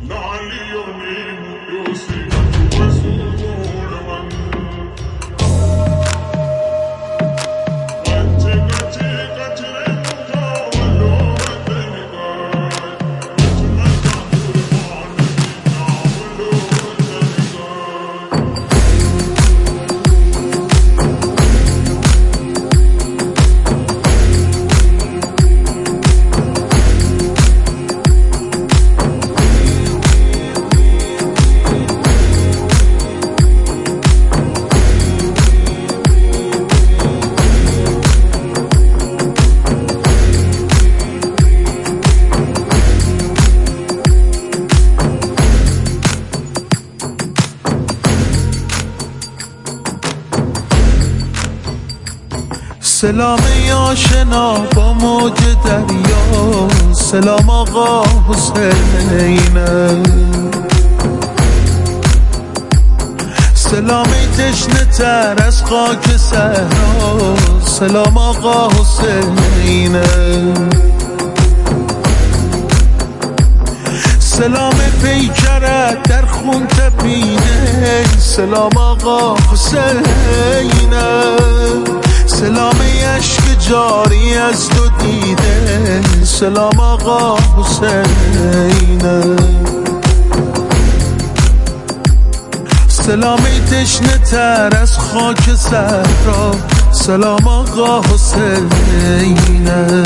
سلام آشنا با موج دریا، سلام آقا حسینه، سلام تشنه تر از خاک صحرا، سلام آقا حسینه، سلام پیکرت در خون تپیده، سلام آقا حسینه، سلام اشک جاری از تو دیده، سلام آقا حسینه، سلام تشنه تر از خاک صحرا، سلام آقا حسینه.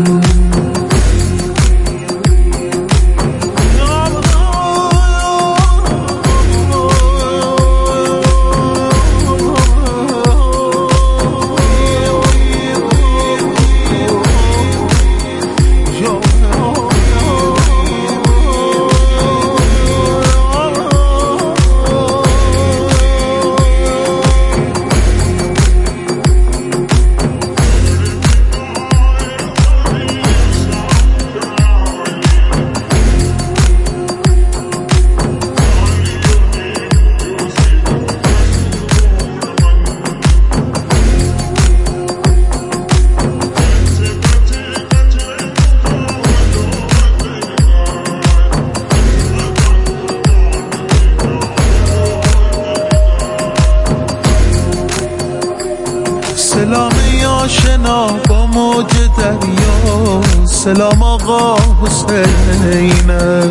سلام آشنا با موج دریا، سلام آقا حسینه،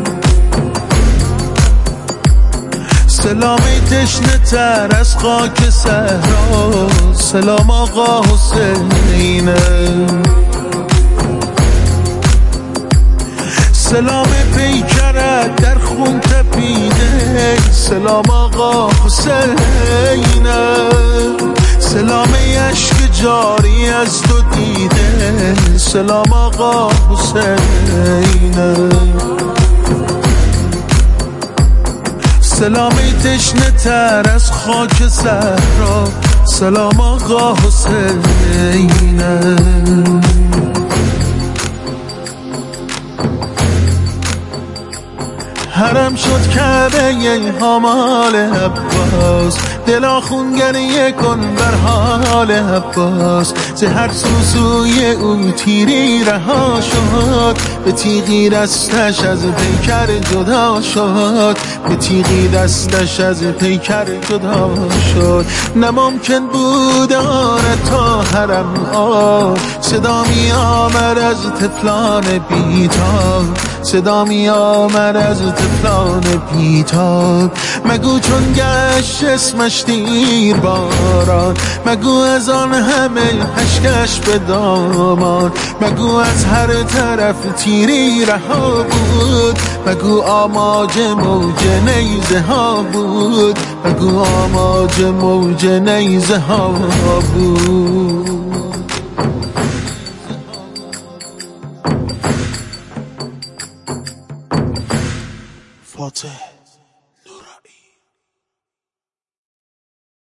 سلام تشنه تر از خاک صحرا، سلام آقا حسینه، سلام پیکرت در خون تپیده، سلام آقا حسینه، سلام اشک جاری از تو دیده، سلام آقا حسینه، سلام تشنه تر از خاک صحرا، سلام آقا حسینه. حرم شد کعبه حمال عباس، دلا خون گریه کن بر حال عباس، ز هر سوی او تیری رها شد، به تیغی دستش از پیکر جدا شد، به تیغی دستش از پیکر جدا شد. نممکن بود آن تا حرم صدا می آمد از طفلان بیتاب، صدا می آمد از طفلان بیتاب. مگو چون گشت اسمش دیر باران، مگو از آن همه اشکش به دامان، مگو از هر طرف تیری رها بود، مگو آماج موج نیزه ها بود، مگو آماج موج نیزه ها بود. فاتح